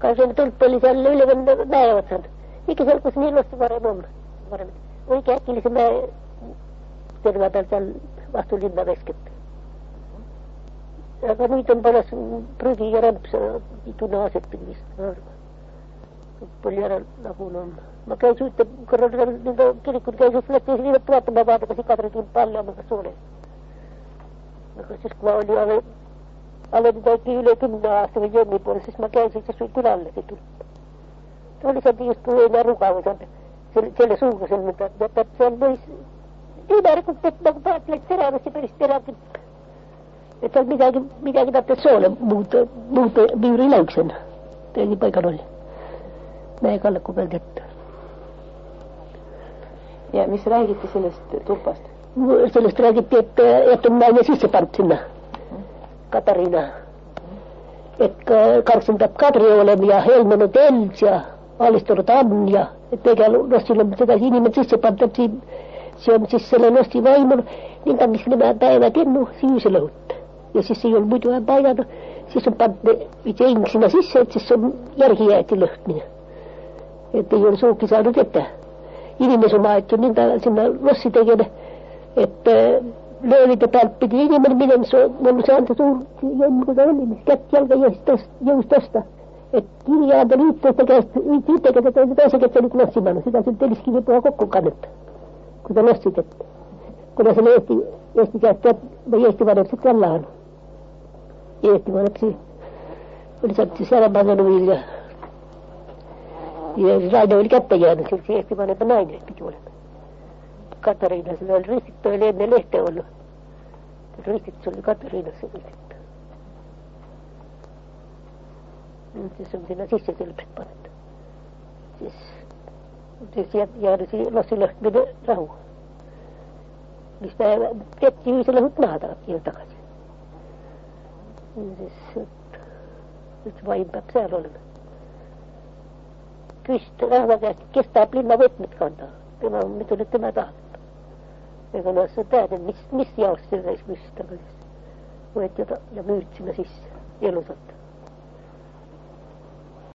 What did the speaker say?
Kai sen tulppi oli siellä ylevän mäeotsan. Mikä se kun niin losti varemmin. Oikein äkillisen mäe tervataan siellä vastu linnaveskettä. Aga nyt on paras prügi ja rämpsä ituna asettumista. Paljon lapun on. Mä käyn suhteen, kun kirikut käyn suhteen, että niitä tuottamaan vaata, kun sikatri tuli paljon, mutta suoleen. Siis kun mä olin aloitin kaikki yli 10 aastainen jengipuolella, siis mä käyn sitten sun kylälle se tuli. Se oli sen just kun ei enää rukaava, siellä sulkusen, mutta se on myös ymmärrä, kun päättelet terävästi peristä terävästi. Että on mitäkin tarvitse suolle muuta myyriläyksen. Tein paikan oli. Mä ei kalle kun vältettä. Ja missä räägitti sellaista tulpasta? Sellaista räägitti, että on nainen sissepantt sinne. Katariina. Että karksuntat Katriolen ja Helmonen Tels ja Alistorot Anja. Että eikä nostilla sitä inimet sissepantt, että se on siis sellainen nosti vaimon. Niin kannissa nämä päivät ennu syyselöutta. Ja siis se ei ole muidu vähän painanut. Siis on pantte itse ihmisinä sisään, että siis on järkijääti löhtminen. Että ei ole suukki saanut ketään. Inimes on maettu niin sinne lossi tekemään, että löövit ja päältä piti inimen, miten se on ollut se antoi jonkun oli, missä kätti jalka jousi tosta. Että kirja antoi liitteestä kästä, yhtäkätä toisen kättä nyt lossimana. Sitä sen teliskivi puhua kokkoon kannetta, kun se lossitettiin. Kun se Eesti käyttää, Eesti vanhukset kallaan. Eesti vanhuksia oli saattu sävänpanganut ja Raino oli kättä jäänyt, se oli se Eesti vanhempa nainen piti olemaan. Katariina, sillä oli ristitty, oli ennen lehteä ollut. Ristitty, se oli Katariina se ristitty. Se on siinä sisseselpät panettu. Siis jäänyt lossilöhtminen rahu. Mistä ketki yhdessä lähut maata ihan takaisin. Siis nyt vain päällä olemme. Kystä rahvakästi kestää plinna vetmet kantaa. Tämä on mitä nyt tämä tahto. Eikä noissa päätä, missä jaossa se reisi missä takaisin. Voit jota ja myyt sinne sisään. Elusat.